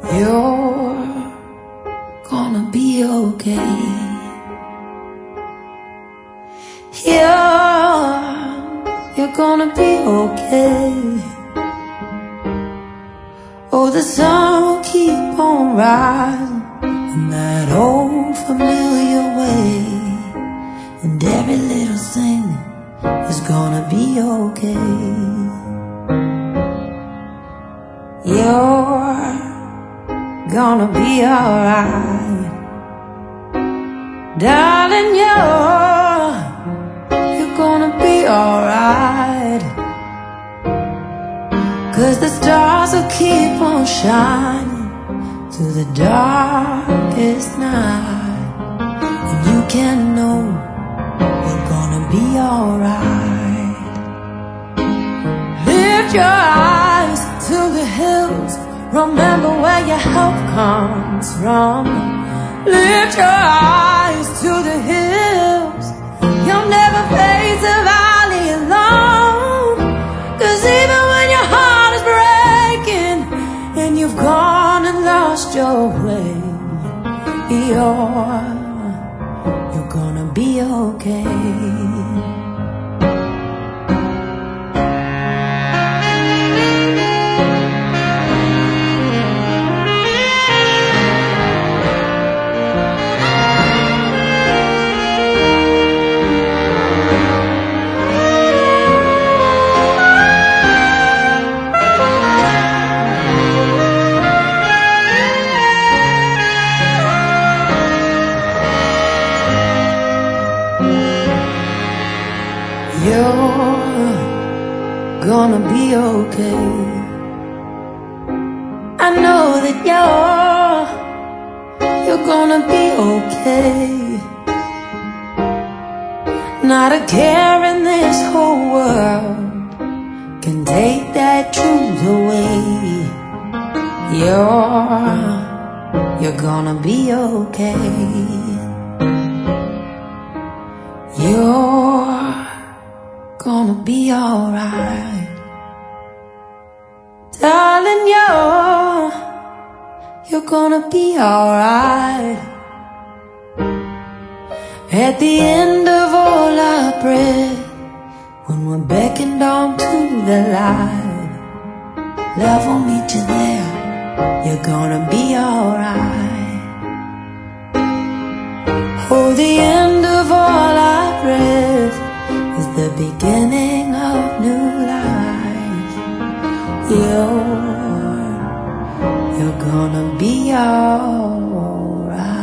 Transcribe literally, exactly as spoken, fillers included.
You're gonna be okay. Yeah, you're gonna be okay. Oh, the sun will keep on rising in that old familiar way, and every little thing is gonna be okay. You're gonna be alright, darling. You're you're gonna be alright, 'cause the stars will keep on shining through the darkest night, and you can know you're gonna be alright. Lift your eyes to the hills, remember where your help comes from. Lift your eyes to the hills, you'll never face the valley alone. 'Cause even when your heart is breaking and you've gone and lost your way, you're, you're gonna be okay. You're gonna be okay. I know that you're You're gonna be okay. Not a care in this whole world can take that truth away. You're You're gonna be okay. You're gonna be alright, darling. You're You're gonna be alright. At the end of all our breath, when we're beckoned on to the light, love will meet you there. You're gonna be alright. Oh, the end of all our breath is the beginning of new life. You're, you're gonna be alright.